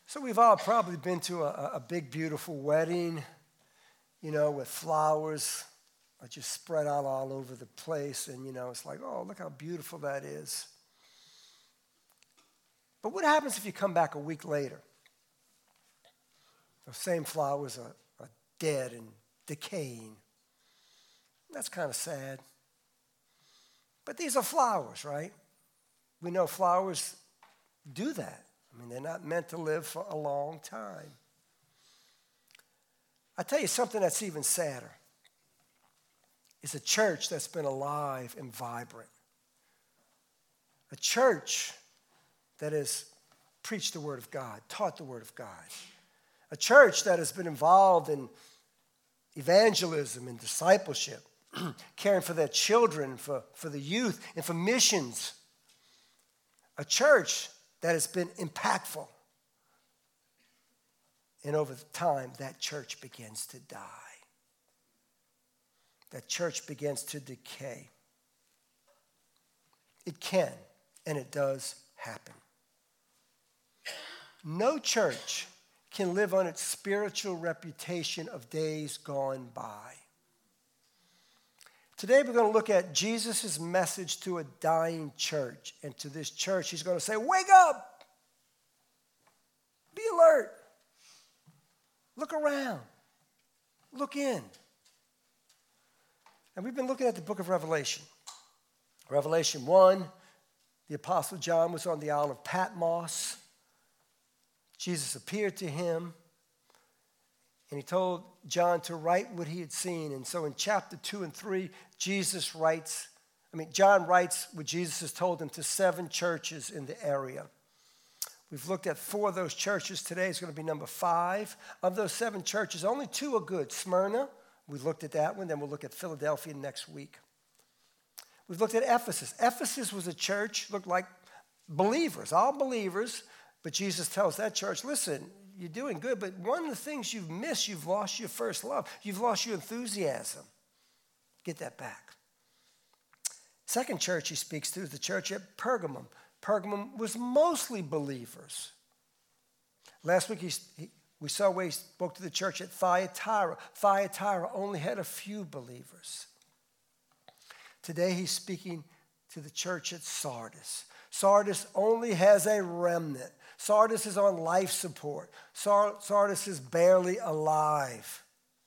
So we've all probably been to a big, beautiful wedding, with flowers are just spread out all over the place. And, it's like, oh, look how beautiful that is. But what happens if you come back a week later? Those same flowers are dead and decaying. That's kind of sad. But these are flowers, right? We know flowers do that. They're not meant to live for a long time. I tell you something that's even sadder is a church that's been alive and vibrant. A church that has preached the Word of God, taught the Word of God. A church that has been involved in evangelism and discipleship, caring for their children, for the youth, and for missions. A church that has been impactful. And over time, that church begins to die. That church begins to decay. It can, and it does happen. No church can live on its spiritual reputation of days gone by. Today we're going to look at Jesus' message to a dying church. And to this church, he's going to say, wake up! Be alert! Look around. Look in. And we've been looking at the book of Revelation. Revelation 1, the Apostle John was on the Isle of Patmos. Jesus appeared to him. And he told John to write what he had seen. And so in chapter 2 and 3, John writes what Jesus has told him to 7 churches in the area. We've looked at 4 of those churches. Today is going to be number 5. Of those 7 churches, only 2 are good. Smyrna, we looked at that one. Then we'll look at Philadelphia next week. We've looked at Ephesus. Ephesus was a church, looked like believers, all believers. But Jesus tells that church, listen, you're doing good, but one of the things you've missed, you've lost your first love. You've lost your enthusiasm. Get that back. Second church he speaks to is the church at Pergamum. Pergamum was mostly believers. Last week we saw where he spoke to the church at Thyatira. Thyatira only had a few believers. Today he's speaking to the church at Sardis. Sardis only has a remnant. Sardis is on life support. Sardis is barely alive.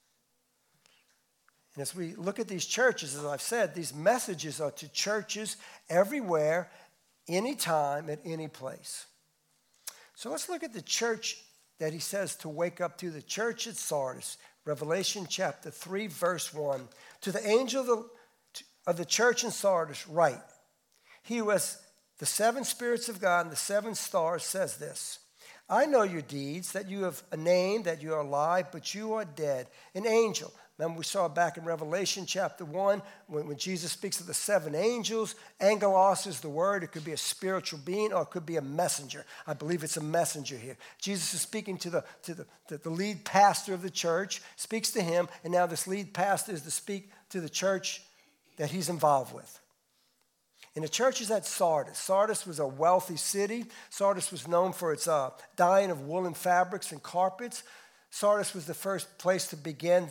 And as we look at these churches, as I've said, these messages are to churches everywhere, anytime, at any place. So let's look at the church that he says to wake up to, the church at Sardis. Revelation chapter 3, verse 1. To the angel of the church in Sardis write, he who has the 7 spirits of God and the 7 stars says this, I know your deeds, that you have a name, that you are alive, but you are dead. An angel. Remember we saw back in Revelation chapter 1, when Jesus speaks of the 7 angels, angelos is the word. It could be a spiritual being or it could be a messenger. I believe it's a messenger here. Jesus is speaking to the lead pastor of the church, speaks to him, and now this lead pastor is to speak to the church that he's involved with. And the church is at Sardis. Sardis was a wealthy city. Sardis was known for its dyeing of woolen fabrics and carpets. Sardis was the first place to begin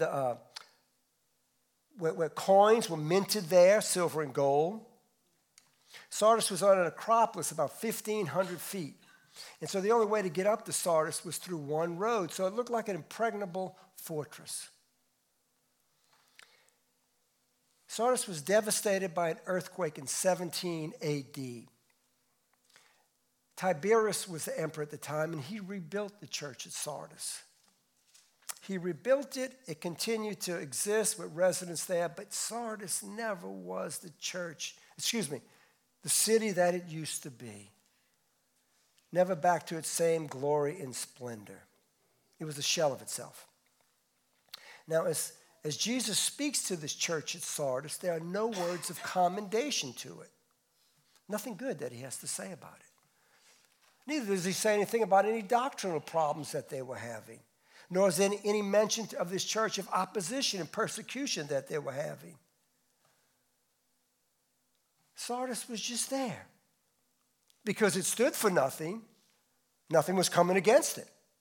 where coins were minted there, silver and gold. Sardis was on an acropolis about 1,500 feet. And so the only way to get up to Sardis was through one road. So it looked like an impregnable fortress. Sardis was devastated by an earthquake in 17 AD. Tiberius was the emperor at the time, and he rebuilt the church at Sardis. He rebuilt it. It continued to exist with residents there, but Sardis never was the city that it used to be. Never back to its same glory and splendor. It was a shell of itself. Now, as Jesus speaks to this church at Sardis, there are no words of commendation to it. Nothing good that he has to say about it. Neither does he say anything about any doctrinal problems that they were having. Nor is there any mention of this church of opposition and persecution that they were having. Sardis was just there. Because it stood for nothing, nothing was coming against it.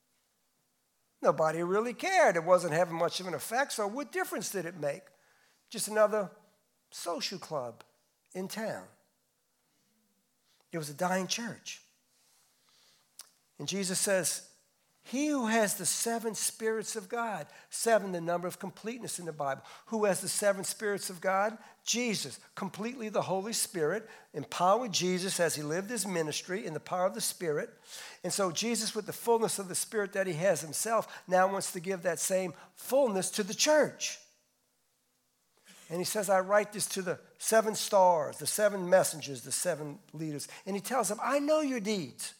Nobody really cared. It wasn't having much of an effect, so what difference did it make? Just another social club in town. It was a dying church. And Jesus says, he who has the 7 spirits of God, 7, the number of completeness in the Bible. Who has the 7 spirits of God? Jesus, completely the Holy Spirit, empowered Jesus as he lived his ministry in the power of the Spirit. And so Jesus, with the fullness of the Spirit that he has himself, now wants to give that same fullness to the church. And he says, I write this to the 7 stars, the 7 messengers, the 7 leaders. And he tells them, I know your deeds.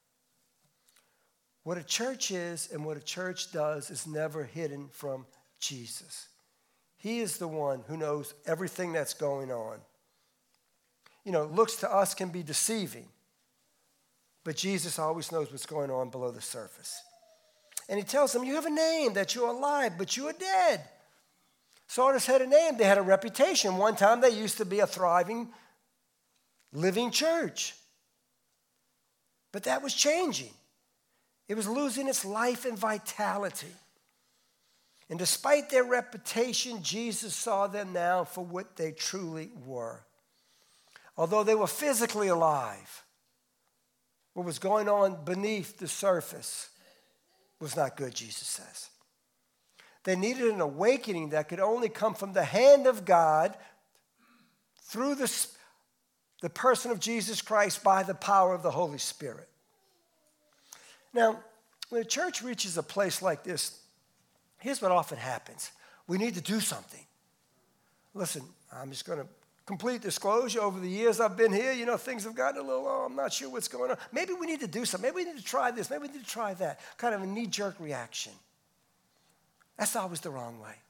What a church is and what a church does is never hidden from Jesus. He is the one who knows everything that's going on. You know, looks to us can be deceiving, but Jesus always knows what's going on below the surface. And he tells them, you have a name, that you're alive, but you are dead. Sardis had a name. They had a reputation. One time they used to be a thriving, living church. But that was changing. It was losing its life and vitality. And despite their reputation, Jesus saw them now for what they truly were. Although they were physically alive, what was going on beneath the surface was not good, Jesus says. They needed an awakening that could only come from the hand of God through the person of Jesus Christ by the power of the Holy Spirit. Now, when a church reaches a place like this, here's what often happens. We need to do something. Listen, I'm just going to complete disclosure. Over the years I've been here, things have gotten a little, I'm not sure what's going on. Maybe we need to do something. Maybe we need to try this. Maybe we need to try that. Kind of a knee-jerk reaction. That's always the wrong way.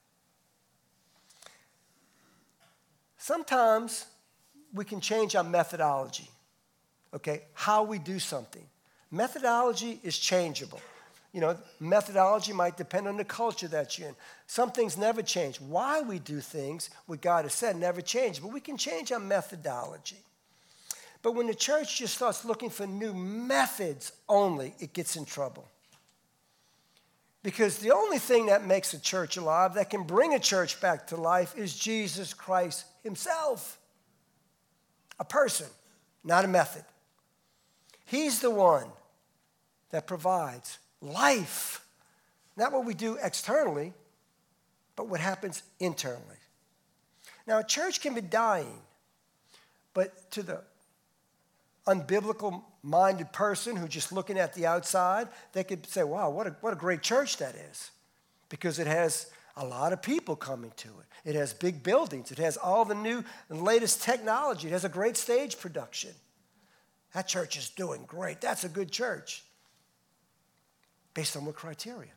Sometimes we can change our methodology, okay, how we do something. Methodology is changeable. Methodology might depend on the culture that you're in. Some things never change. Why we do things, what God has said, never change. But we can change our methodology. But when the church just starts looking for new methods only, it gets in trouble. Because the only thing that makes a church alive, that can bring a church back to life, is Jesus Christ himself. A person, not a method. He's the one that provides life. Not what we do externally, but what happens internally. Now, a church can be dying, but to the unbiblical-minded person who's just looking at the outside, they could say, wow, what a great church that is. Because it has a lot of people coming to it. It has big buildings. It has all the new and latest technology. It has a great stage production. That church is doing great. That's a good church. Based on what criteria?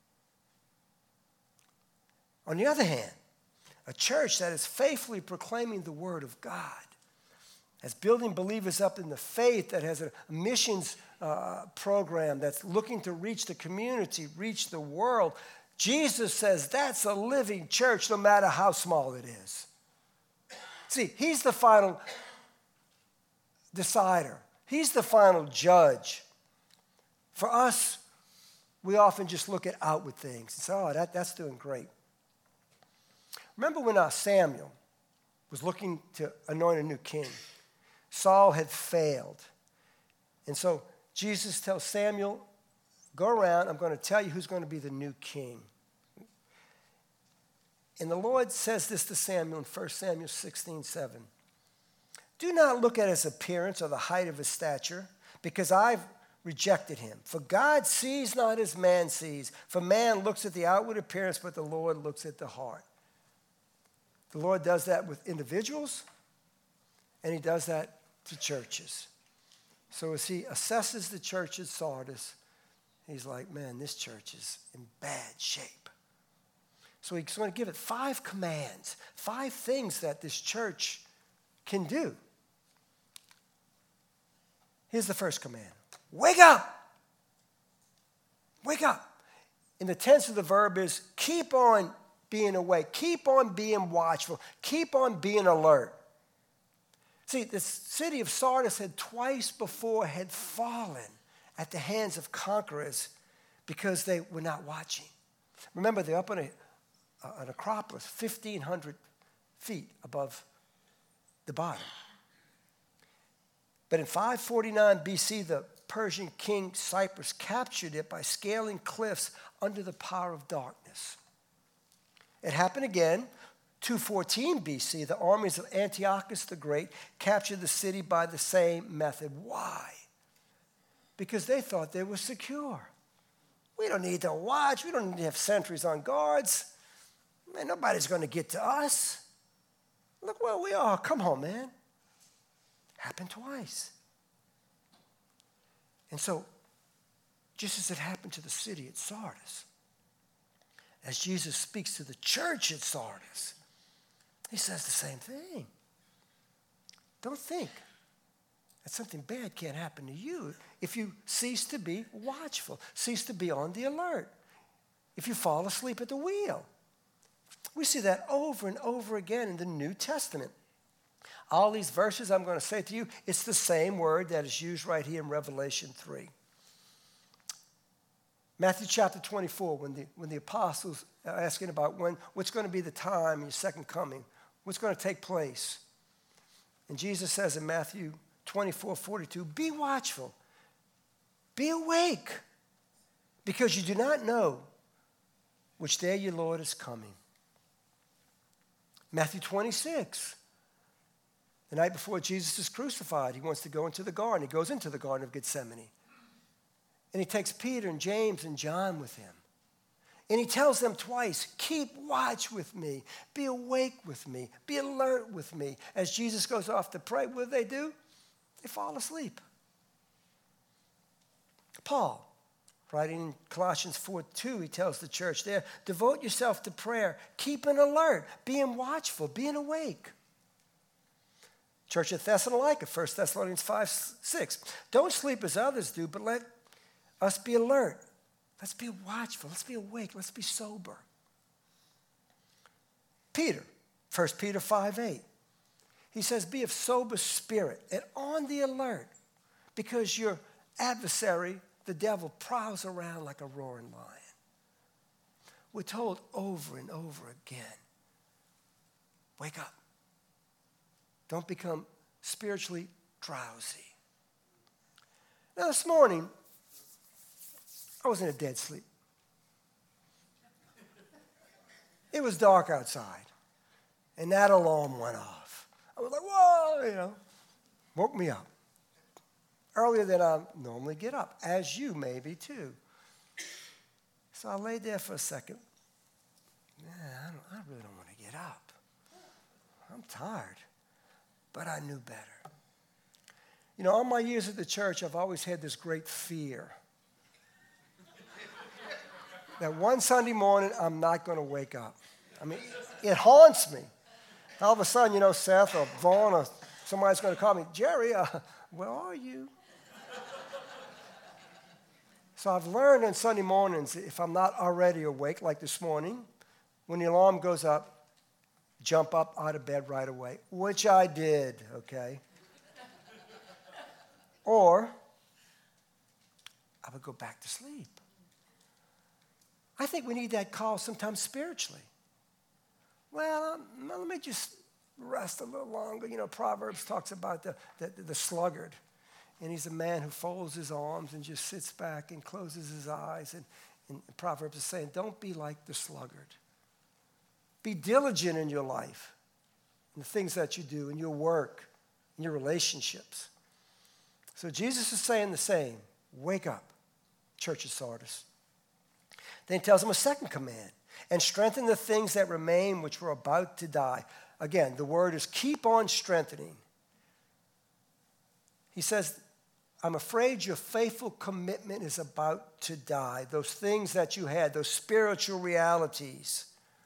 On the other hand, a church that is faithfully proclaiming the word of God, as building believers up in the faith, that has a missions program that's looking to reach the community, reach the world, Jesus says that's a living church no matter how small it is. See, he's the final decider. He's the final judge. For us, we often just look at outward things and say, oh, that's doing great. Remember when Samuel was looking to anoint a new king? Saul had failed. And so Jesus tells Samuel, go around, I'm going to tell you who's going to be the new king. And the Lord says this to Samuel in 1 Samuel 16:7. Do not look at his appearance or the height of his stature, because I've rejected him. For God sees not as man sees. For man looks at the outward appearance, but the Lord looks at the heart. The Lord does that with individuals, and he does that to churches. So as he assesses the church at Sardis, he's like, man, this church is in bad shape. So he's going to give it 5 commands, 5 things that this church can do. Here's the first command. Wake up. Wake up. And the tense of the verb is keep on being awake. Keep on being watchful. Keep on being alert. See, the city of Sardis had twice before had fallen at the hands of conquerors because they were not watching. Remember, they're up on an Acropolis, 1,500 feet above the bottom. But in 549 BC, the Persian king Cyrus captured it by scaling cliffs under the power of darkness. It happened again, 214 BC. The armies of Antiochus the Great captured the city by the same method. Why? Because they thought they were secure. We don't need to watch. We don't need to have sentries on guards. Man, nobody's going to get to us. Look where we are. Come on, man. Happened twice. And so, just as it happened to the city at Sardis, as Jesus speaks to the church at Sardis, he says the same thing. Don't think that something bad can't happen to you if you cease to be watchful, cease to be on the alert, if you fall asleep at the wheel. We see that over and over again in the New Testament. All these verses I'm going to say to you, it's the same word that is used right here in Revelation 3. Matthew chapter 24, when the apostles are asking about what's going to be the time, your second coming, what's going to take place. And Jesus says in Matthew 24:42, be watchful, be awake, because you do not know which day your Lord is coming. Matthew 26, the night before Jesus is crucified, he wants to go into the garden. He goes into the Garden of Gethsemane. And he takes Peter and James and John with him. And he tells them twice, keep watch with me, be awake with me, be alert with me. As Jesus goes off to pray, what do? They fall asleep. Paul, writing in Colossians 4:2, he tells the church there, devote yourself to prayer, keep an alert, being watchful, being awake. Church at Thessalonica, 1 Thessalonians 5:6, don't sleep as others do, but let us be alert. Let's be watchful. Let's be awake. Let's be sober. Peter, 1 Peter 5:8. He says, be of sober spirit and on the alert, because your adversary, the devil, prowls around like a roaring lion. We're told over and over again, wake up. Don't become spiritually drowsy. Now this morning, I was in a dead sleep. It was dark outside, and that alarm went off. I was like, whoa, woke me up. Earlier than I normally get up, as you maybe too. So I laid there for a second. Man, I really don't want to get up. I'm tired, but I knew better. All my years at the church, I've always had this great fear that one Sunday morning, I'm not going to wake up. I mean, it haunts me. All of a sudden, Seth or Vaughn or somebody's going to call me, Jerry, where are you? So I've learned on Sunday mornings, if I'm not already awake, like this morning, when the alarm goes up, jump up out of bed right away, which I did, okay? Or I would go back to sleep. I think we need that call sometimes spiritually. Well, let me just rest a little longer. Proverbs talks about the sluggard. And he's a man who folds his arms and just sits back and closes his eyes. And Proverbs is saying, don't be like the sluggard. Be diligent in your life, in the things that you do, in your work, in your relationships. So Jesus is saying the same. Wake up, Church of Sardis. Then he tells them a second command. And strengthen the things that remain which were about to die. Again, the word is keep on strengthening. He says, I'm afraid your faithful commitment is about to die. Those things that you had, those spiritual realities,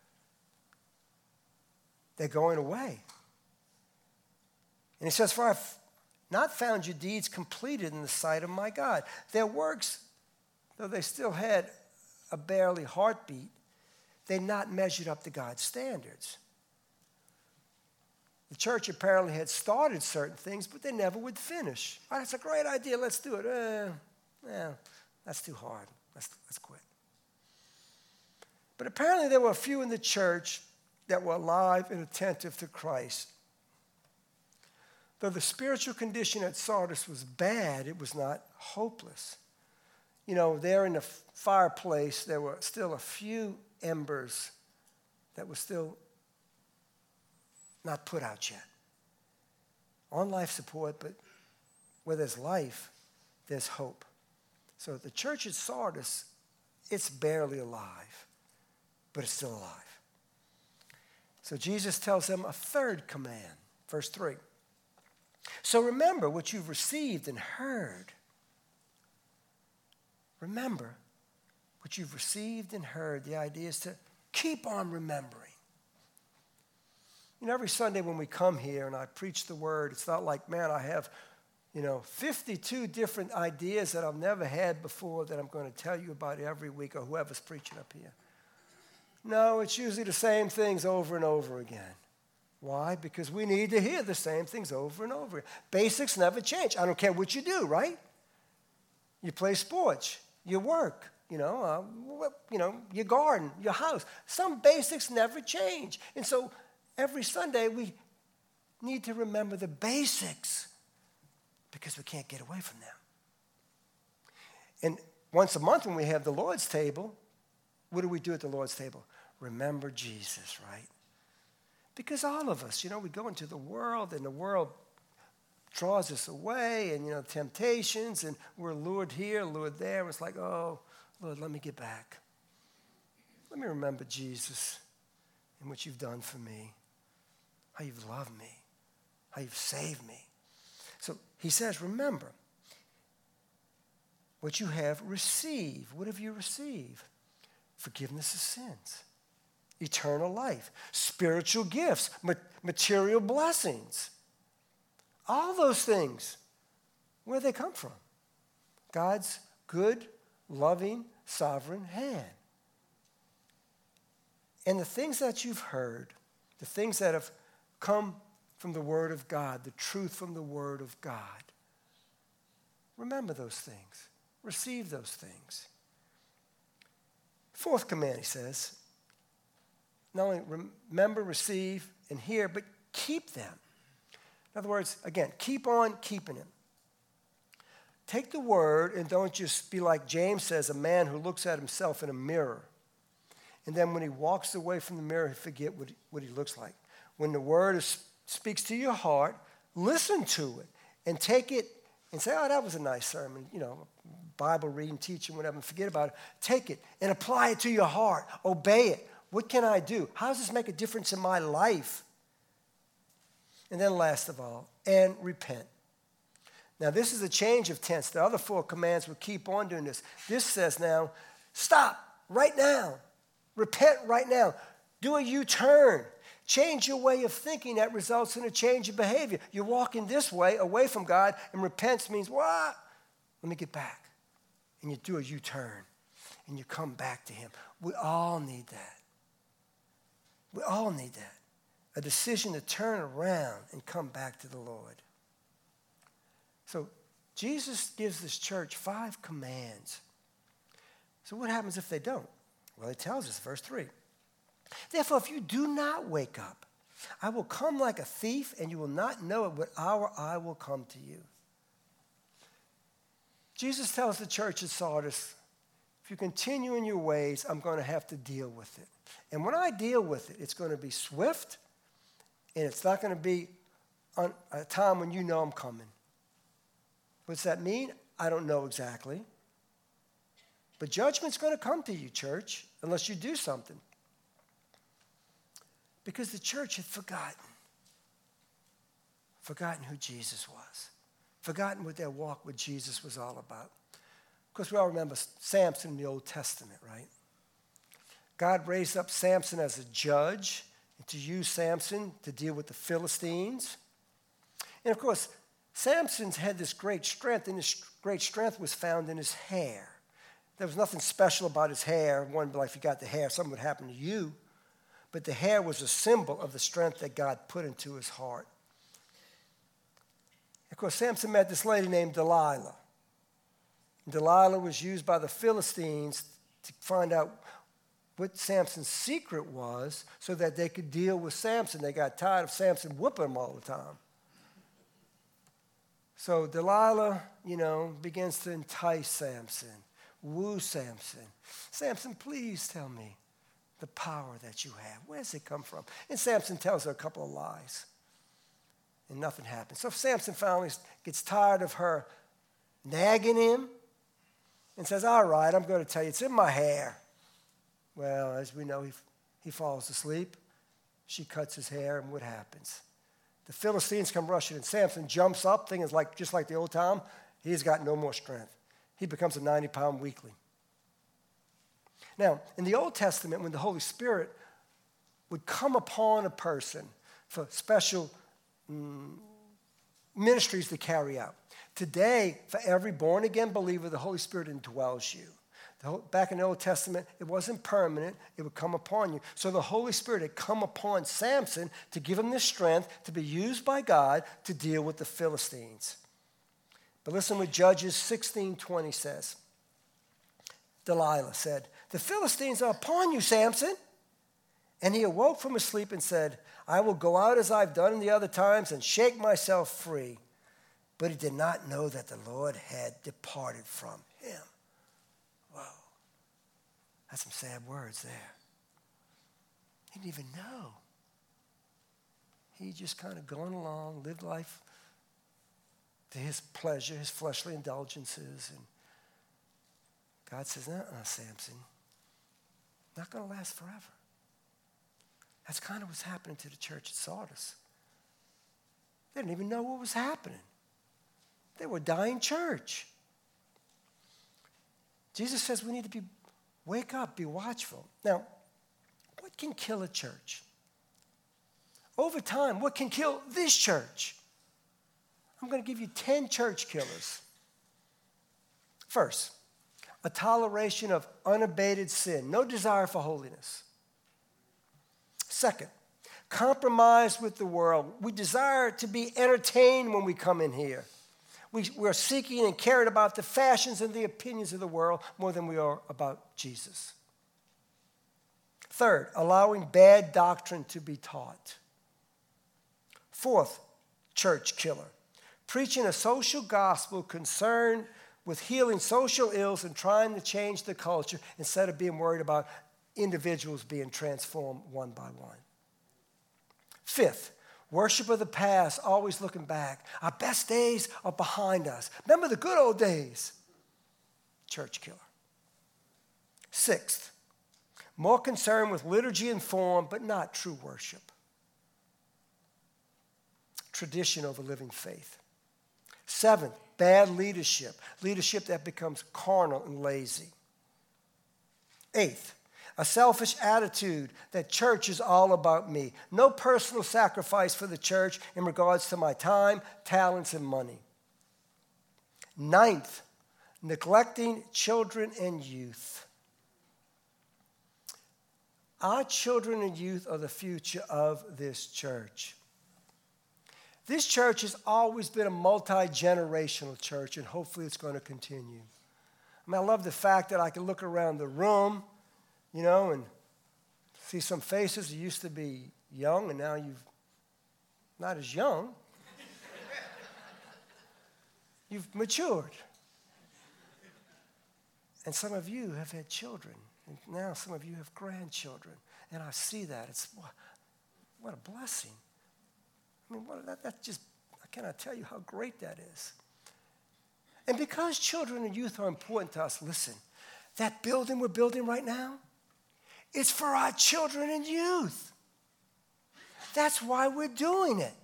they're going away. And he says, for I've not found your deeds completed in the sight of my God. Their works, though they still had a barely heartbeat, they're not measured up to God's standards. The church apparently had started certain things, but they never would finish. Oh, that's a great idea. Let's do it. That's too hard. Let's quit. But apparently there were a few in the church that were alive and attentive to Christ. Though the spiritual condition at Sardis was bad, it was not hopeless. You know, there in the fireplace, there were still a few embers that were still not put out yet. On life support, but where there's life, there's hope. So the church at Sardis, it's barely alive, but it's still alive. So Jesus tells them a third command, verse 3. So remember what you've received and heard. Remember what you've received and heard. The idea is to keep on remembering. You know, every Sunday when we come here and I preach the word, it's not like, man, I have, 52 different ideas that I've never had before that I'm going to tell you about every week, or whoever's preaching up here. No, it's usually the same things over and over again. Why? Because we need to hear the same things over and over again. Basics never change. I don't care what you do, right? You play sports, you work, your garden, your house. Some basics never change. And so every Sunday we need to remember the basics because we can't get away from them. And once a month when we have the Lord's table, what do we do at the Lord's table? Remember Jesus, right? Because all of us, we go into the world and the world draws us away and, temptations, and we're lured here, lured there. And it's like, oh, Lord, let me get back. Let me remember Jesus and what you've done for me, how you've loved me, how you've saved me. So he says, remember what you have received. What have you received? Forgiveness of sins, eternal life, spiritual gifts, material blessings. All those things, where do they come from? God's good, loving, sovereign hand. And the things that you've heard, the things that have come from the Word of God, the truth from the Word of God, remember those things. Receive those things. Fourth command, he says, not only remember, receive, and hear, but keep them. In other words, again, keep on keeping them. Take the word and don't just be like James says, a man who looks at himself in a mirror. And then when he walks away from the mirror, he forget what he looks like. When the word speaks to your heart, listen to it and take it and say, oh, that was a nice sermon, Bible reading, teaching, whatever, and forget about it. Take it and apply it to your heart. Obey it. What can I do? How does this make a difference in my life? And then last of all, and repent. Now, this is a change of tense. The other four commands will keep on doing this. This says now, stop right now. Repent right now. Do a U-turn. Change your way of thinking that results in a change of behavior. You're walking this way away from God, and repent means, what? Let me get back. And you do a U-turn, and you come back to him. We all need that. We all need that. A decision to turn around and come back to the Lord. So Jesus gives this church 5 commands. So what happens if they don't? Well, he tells us, verse 3. Therefore, if you do not wake up, I will come like a thief, and you will not know at what hour I will come to you. Jesus tells the church at Sardis, if you continue in your ways, I'm going to have to deal with it. And when I deal with it, it's going to be swift, and it's not going to be a time when you know I'm coming. What's that mean? I don't know exactly. But judgment's going to come to you, church, unless you do something. Because the church had forgotten who Jesus was, forgotten what their walk with Jesus was all about. Of course, we all remember Samson in the Old Testament, right? God raised up Samson as a judge and to use Samson to deal with the Philistines. And of course, Samson had this great strength, and this great strength was found in his hair. There was nothing special about his hair. One would be like, if you got the hair, something would happen to you. But the hair was a symbol of the strength that God put into his heart. Of course, Samson met this lady named Delilah. Delilah was used by the Philistines to find out what Samson's secret was so that they could deal with Samson. They got tired of Samson whooping them all the time. So Delilah, begins to entice Samson, woo Samson. Samson, please tell me the power that you have. Where does it come from? And Samson tells her a couple of lies. And nothing happens. So Samson finally gets tired of her nagging him and says, all right, I'm going to tell you, it's in my hair. Well, as we know, he falls asleep. She cuts his hair, and what happens? The Philistines come rushing, and Samson jumps up, thinking it's just like the old time. He's got no more strength. He becomes a 90-pound weakling. Now, in the Old Testament, when the Holy Spirit would come upon a person for special ministries to carry out, today, for every born-again believer, the Holy Spirit indwells you. Back in the Old Testament, it wasn't permanent. It would come upon you. So the Holy Spirit had come upon Samson to give him the strength to be used by God to deal with the Philistines. But listen what Judges 16:20 says. Delilah said, the Philistines are upon you, Samson. And he awoke from his sleep and said, I will go out as I've done in the other times and shake myself free. But he did not know that the Lord had departed from him. Whoa. That's some sad words there. He didn't even know. He just kind of going along, lived life to his pleasure, his fleshly indulgences. And God says, Samson, not going to last forever. That's kind of what's happening to the church at Sardis. They didn't even know what was happening. They were a dying church. Jesus says we need to wake up, be watchful. Now, what can kill a church? Over time, what can kill this church? I'm going to give you 10 church killers. First, a toleration of unabated sin, no desire for holiness. Second, compromise with the world. We desire to be entertained when we come in here. We're seeking and caring about the fashions and the opinions of the world more than we are about Jesus. Third, allowing bad doctrine to be taught. Fourth, church killer. Preaching a social gospel concerned with healing social ills and trying to change the culture instead of being worried about individuals being transformed one by one. Fifth, worship of the past, always looking back. Our best days are behind us. Remember the good old days. Church killer. Sixth, more concerned with liturgy and form, but not true worship. Tradition over living faith. Seventh, bad leadership. Leadership that becomes carnal and lazy. Eighth, a selfish attitude that church is all about me. No personal sacrifice for the church in regards to my time, talents, and money. Ninth, neglecting children and youth. Our children and youth are the future of this church. This church has always been a multi-generational church, and hopefully it's going to continue. I love the fact that I can look around the room, and see some faces. You used to be young, and now you've not as young. You've matured. And some of you have had children, and now some of you have grandchildren. And I see that. It's what a blessing. That's just, I cannot tell you how great that is. And because children and youth are important to us, listen, that building we're building right now, it's for our children and youth. That's why we're doing it.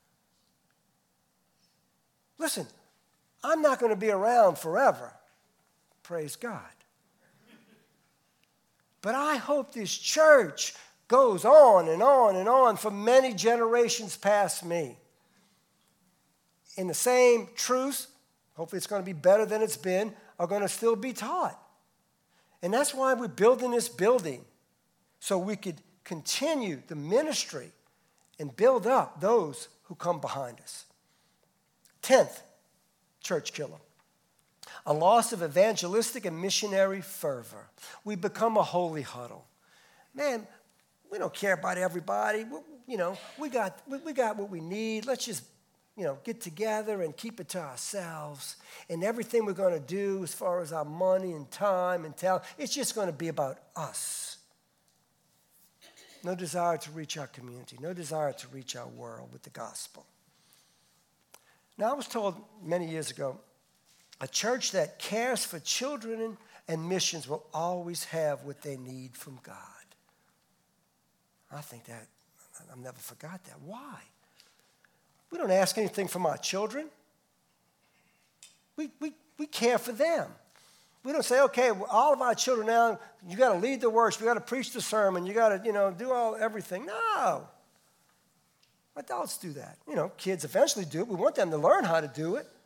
Listen, I'm not going to be around forever. Praise God. But I hope this church goes on and on and on for many generations past me. In the same truths, hopefully it's going to be better than it's been, are going to still be taught. And that's why we're building this building, so we could continue the ministry and build up those who come behind us. 10th, church killer. a loss of evangelistic and missionary fervor. We become a holy huddle. Man, we don't care about everybody. We got what we need. Let's just, get together and keep it to ourselves. And everything we're going to do as far as our money and time and talent, it's just going to be about us. No desire to reach our community. No desire to reach our world with the gospel. Now, I was told many years ago, a church that cares for children and missions will always have what they need from God. I think that, I've never forgot that. Why? We don't ask anything from our children. We care for them. We don't say, okay, all of our children now, you got to lead the worship, you got to preach the sermon, you got to, do everything. No. Adults do that. Kids eventually do it. We want them to learn how to do it.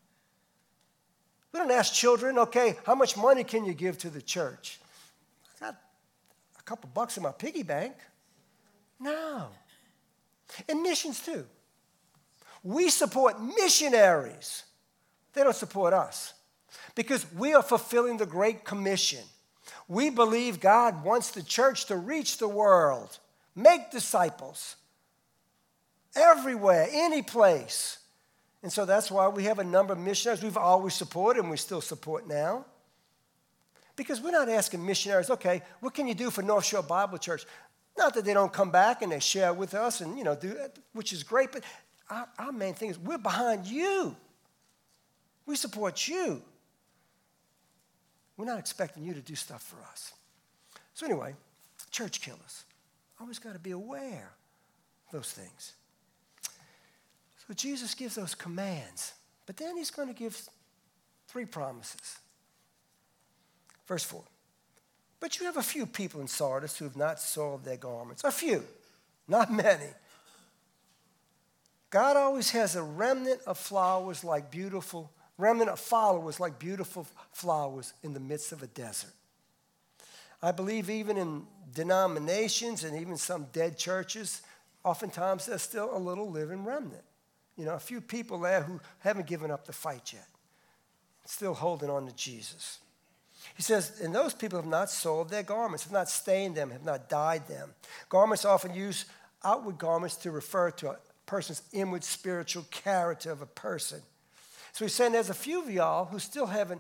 We don't ask children, okay, how much money can you give to the church? I got a couple bucks in my piggy bank. No. And missions too. We support missionaries. They don't support us because we are fulfilling the Great Commission. We believe God wants the church to reach the world, make disciples everywhere, any place. And so that's why we have a number of missionaries we've always supported and we still support now. Because we're not asking missionaries, okay, what can you do for North Shore Bible Church? Not that they don't come back and they share with us and, do it, which is great, but our main thing is we're behind you. We support you. We're not expecting you to do stuff for us. So anyway, church killers. Always got to be aware of those things. So Jesus gives those commands, but then he's going to give 3 promises. Verse 4. But you have a few people in Sardis who have not soiled their garments. A few, not many. God always has a remnant of followers like beautiful flowers in the midst of a desert. I believe even in denominations and even some dead churches, oftentimes there's still a little living remnant. A few people there who haven't given up the fight yet, still holding on to Jesus. He says, and those people have not soiled their garments, have not stained them, have not dyed them. Garments often use outward garments to refer to a person's inward spiritual character of a person. So he's saying there's a few of y'all who still haven't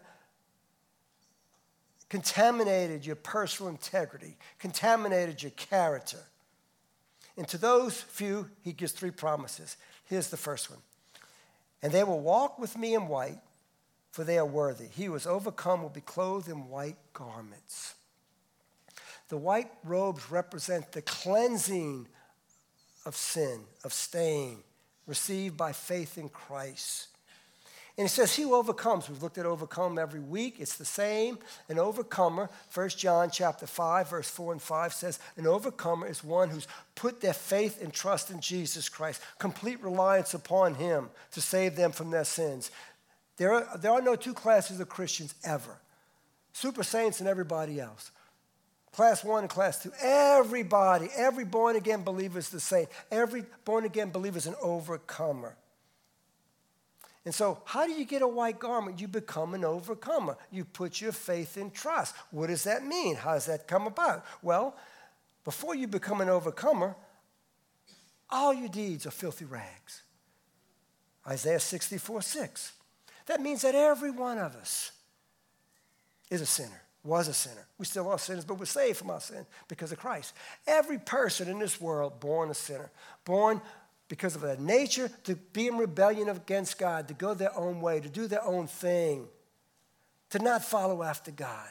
contaminated your personal integrity, contaminated your character. And to those few, he gives 3 promises. Here's the first one. And they will walk with me in white, for they are worthy. He who is overcome will be clothed in white garments. The white robes represent the cleansing of sin, of stain, received by faith in Christ. And it says, he who overcomes. We've looked at overcome every week. It's the same. An overcomer, 1 John chapter 5, verse 4 and 5 says, an overcomer is one who's put their faith and trust in Jesus Christ, complete reliance upon him to save them from their sins. There are no 2 classes of Christians ever. Super saints and everybody else. Class 1 and class 2. Everybody, every born-again believer is the same. Every born-again believer is an overcomer. And so how do you get a white garment? You become an overcomer. You put your faith in trust. What does that mean? How does that come about? Well, before you become an overcomer, all your deeds are filthy rags. Isaiah 64:6. That means that every one of us is a sinner, was a sinner. We still are sinners, but we're saved from our sin because of Christ. Every person in this world born a sinner, born because of their nature to be in rebellion against God, to go their own way, to do their own thing, to not follow after God.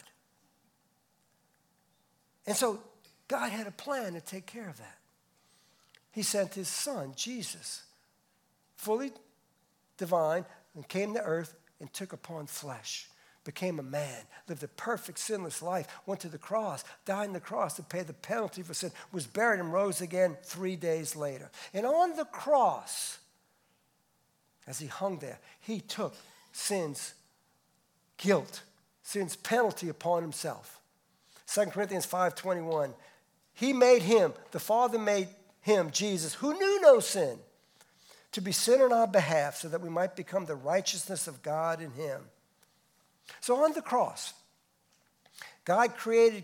And so God had a plan to take care of that. He sent his son, Jesus, fully divine, and came to earth and took upon flesh, became a man, lived a perfect, sinless life, went to the cross, died on the cross to pay the penalty for sin, was buried and rose again 3 days later. And on the cross, as he hung there, he took sin's guilt, sin's penalty upon himself. 2 Corinthians 5:21, he made him, the Father made him, Jesus, who knew no sin, to be sin on our behalf so that we might become the righteousness of God in him. So on the cross, God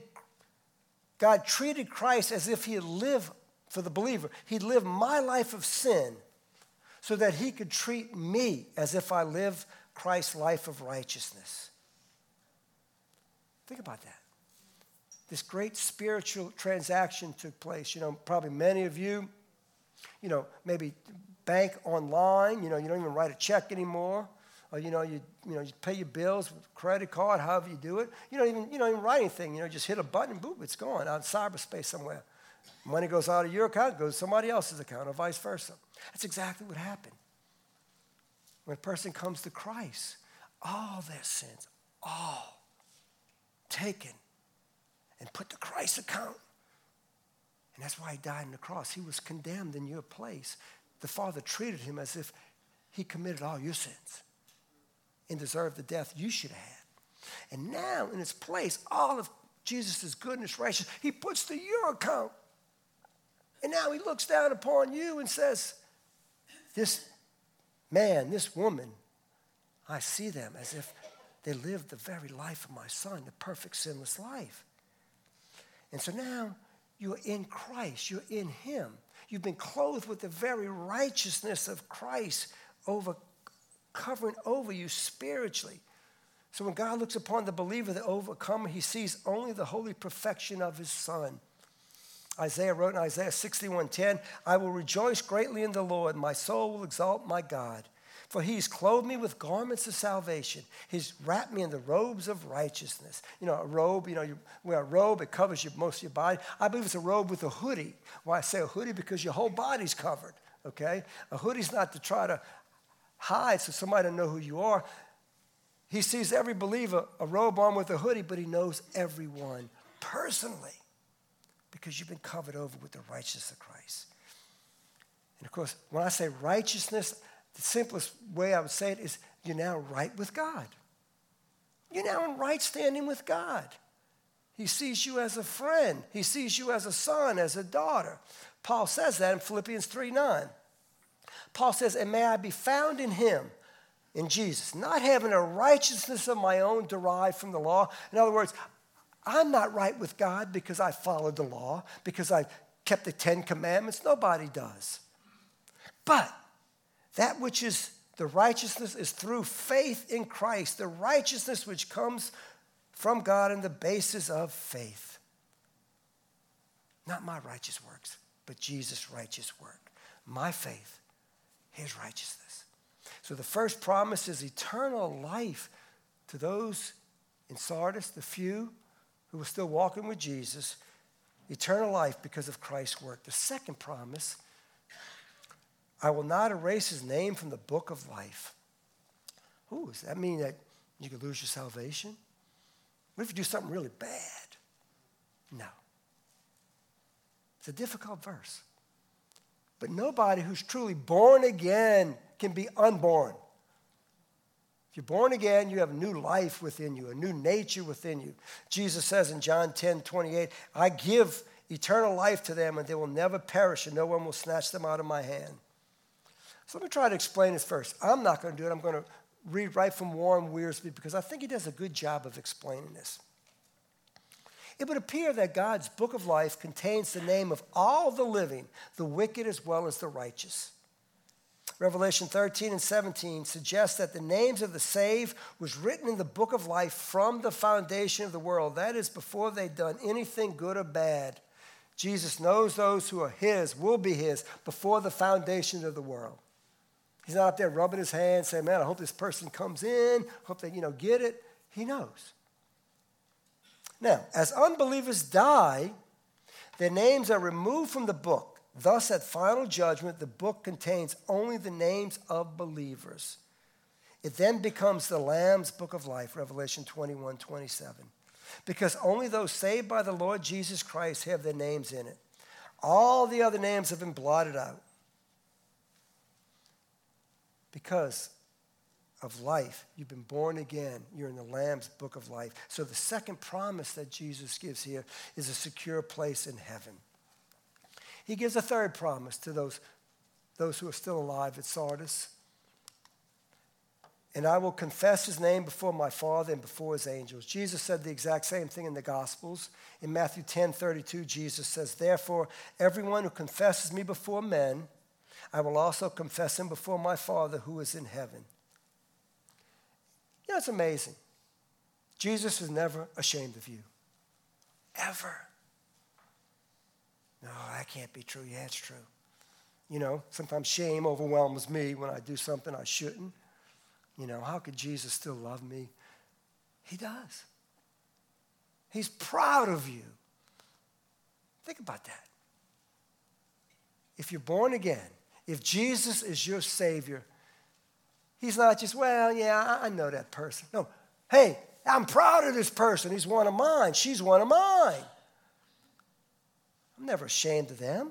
treated Christ as if he had lived, for the believer, he'd lived my life of sin so that he could treat me as if I lived Christ's life of righteousness. Think about that. This great spiritual transaction took place. Probably many of you, maybe bank online. You don't even write a check anymore. Or, you pay your bills with credit card, however you do it. You don't even write anything. Just hit a button, boom, it's gone out in cyberspace somewhere. Money goes out of your account, goes to somebody else's account, or vice versa. That's exactly what happened. When a person comes to Christ, all their sins, all taken and put to Christ's account. And that's why he died on the cross. He was condemned in your place. The Father treated him as if he committed all your sins and deserved the death you should have had. And now, in its place, all of Jesus' goodness, righteousness, he puts to your account. And now he looks down upon you and says, this man, this woman, I see them as if they lived the very life of my son, the perfect sinless life. And so now you're in Christ. You're in him. You've been clothed with the very righteousness of Christ covering over you spiritually. So when God looks upon the believer, the overcomer, he sees only the holy perfection of his son. Isaiah wrote in Isaiah 61:10, I will rejoice greatly in the Lord. My soul will exalt my God. For he's clothed me with garments of salvation. He's wrapped me in the robes of righteousness. A robe, you wear a robe, it covers most of your body. I believe it's a robe with a hoodie. Why I say a hoodie? Because your whole body's covered, okay? A hoodie's not to try to hide so somebody don't know who you are. He sees every believer a robe on with a hoodie, but he knows everyone personally because you've been covered over with the righteousness of Christ. And of course, when I say righteousness, the simplest way I would say it is you're now right with God. You're now in right standing with God. He sees you as a friend. He sees you as a son, as a daughter. Paul says that in Philippians 3:9. Paul says, and may I be found in him, in Jesus, not having a righteousness of my own derived from the law. In other words, I'm not right with God because I followed the law, because I kept the 10 commandments. Nobody does. But that which is the righteousness is through faith in Christ, the righteousness which comes from God on the basis of faith. Not my righteous works, but Jesus' righteous work. My faith, his righteousness. So the first promise is eternal life to those in Sardis, the few who were still walking with Jesus, eternal life because of Christ's work. The second promise, I will not erase his name from the book of life. Ooh, does that mean that you could lose your salvation? What if you do something really bad? No. It's a difficult verse. But nobody who's truly born again can be unborn. If you're born again, you have a new life within you, a new nature within you. Jesus says in John 10:28, I give eternal life to them, and they will never perish, and no one will snatch them out of my hand. So let me try to explain this first. I'm not going to do it. I'm going to read right from Warren Wiersbe because I think he does a good job of explaining this. It would appear that God's book of life contains the name of all the living, the wicked as well as the righteous. Revelation 13 and 17 suggests that the names of the saved was written in the book of life from the foundation of the world. That is, before they'd done anything good or bad. Jesus knows those who are his, will be his, before the foundation of the world. He's not up there rubbing his hands saying, man, I hope this person comes in, hope they, get it. He knows. Now, as unbelievers die, their names are removed from the book. Thus, at final judgment, the book contains only the names of believers. It then becomes the Lamb's book of life, Revelation 21:27, because only those saved by the Lord Jesus Christ have their names in it. All the other names have been blotted out. Because of life, you've been born again. You're in the Lamb's book of life. So the second promise that Jesus gives here is a secure place in heaven. He gives a third promise to those who are still alive at Sardis. and I will confess his name before my Father and before his angels. Jesus said the exact same thing in the Gospels. In Matthew 10:32, Jesus says, therefore, everyone who confesses me before men, I will also confess him before my Father who is in heaven. You know, it's amazing. Jesus is never ashamed of you. Ever. No, that can't be true. Yeah, it's true. You know, sometimes shame overwhelms me when I do something I shouldn't. You know, how could Jesus still love me? He does. He's proud of you. Think about that. If you're born again, if Jesus is your Savior, he's not just, well, yeah, I know that person. No, hey, I'm proud of this person. He's one of mine. She's one of mine. I'm never ashamed of them.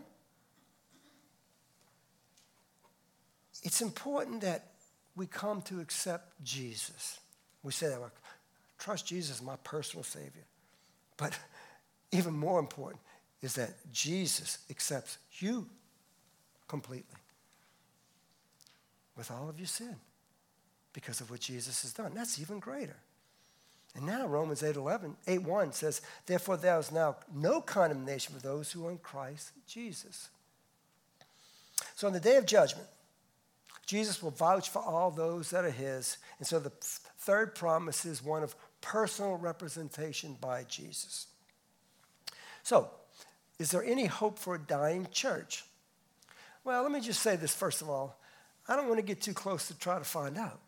It's important that we come to accept Jesus. We say that, trust Jesus as my personal Savior. But even more important is that Jesus accepts you completely with all of your sin because of what Jesus has done. That's even greater. And now Romans 8:1 says, therefore there is now no condemnation for those who are in Christ Jesus. So on the day of judgment, Jesus will vouch for all those that are his. And so the third promise is one of personal representation by Jesus. So, is there any hope for a dying church? Well, let me just say this first of all. I don't want to get too close to try to find out.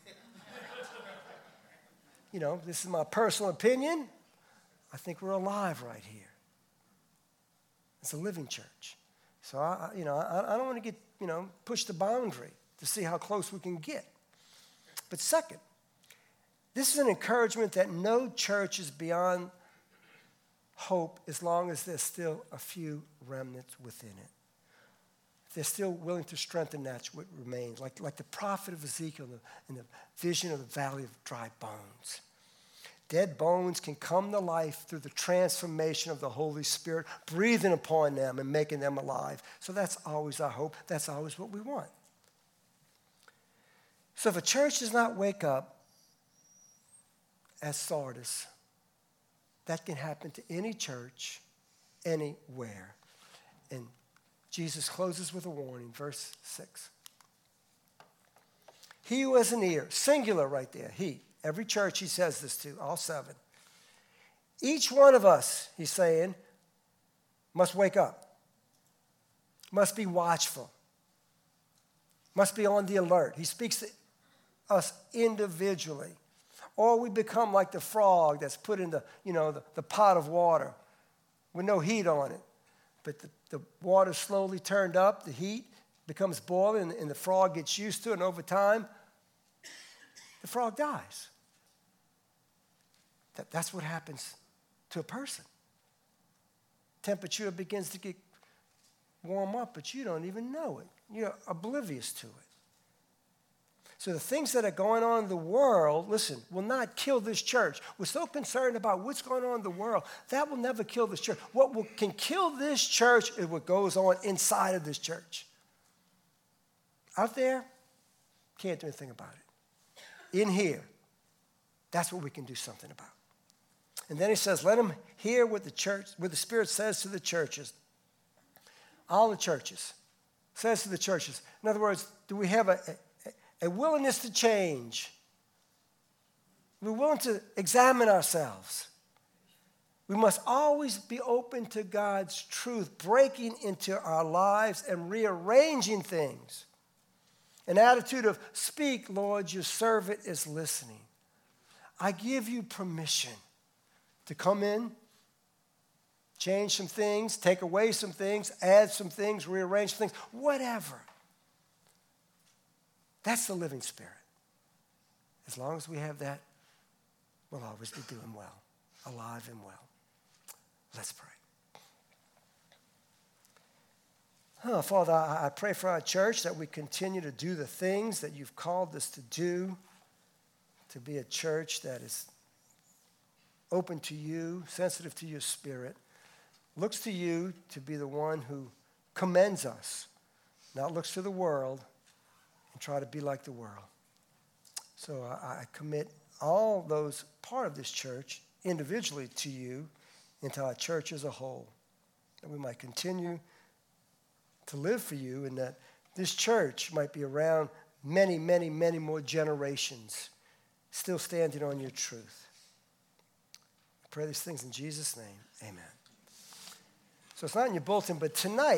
You know, this is my personal opinion. I think we're alive right here. It's a living church. So, I don't want to get, push the boundary to see how close we can get. But second, this is an encouragement that no church is beyond hope as long as there's still a few remnants within it. If they're still willing to strengthen that what remains, like the prophet of Ezekiel in the vision of the valley of dry bones. Dead bones can come to life through the transformation of the Holy Spirit, breathing upon them and making them alive. So that's always our hope. That's always what we want. So if a church does not wake up as Sardis, that can happen to any church, anywhere. And Jesus closes with a warning, verse 6. He who has an ear, singular right there, he. Every church he says this to, all seven. Each one of us, he's saying, must wake up, must be watchful, must be on the alert. He speaks to us individually. Or we become like the frog that's put in the pot of water with no heat on it. But the water slowly turned up, the heat becomes boiling, and the frog gets used to it, and over time, the frog dies. That's what happens to a person. Temperature begins to get warm up, but you don't even know it. You're oblivious to it. So the things that are going on in the world, listen, will not kill this church. We're so concerned about what's going on in the world. That will never kill this church. Can kill this church is what goes on inside of this church. Out there, can't do anything about it. In here, that's what we can do something about. And then he says, let them hear what the Spirit says to the churches. All the churches. Says to the churches. In other words, do we have a willingness to change? We're willing to examine ourselves. We must always be open to God's truth, breaking into our lives and rearranging things. An attitude of, speak, Lord, your servant is listening. I give you permission to come in, change some things, take away some things, add some things, rearrange some things, whatever. That's the living Spirit. As long as we have that, we'll always be doing well, alive and well. Let's pray. Father, I pray for our church that we continue to do the things that you've called us to do, to be a church that is open to you, sensitive to your Spirit, looks to you to be the one who commends us, not looks to the world and try to be like the world. So I commit all those part of this church individually to you and to our church as a whole, that we might continue to live for you and that this church might be around many, many, many more generations still standing on your truth. I pray these things in Jesus' name. Amen. So it's not in your bulletin, but tonight,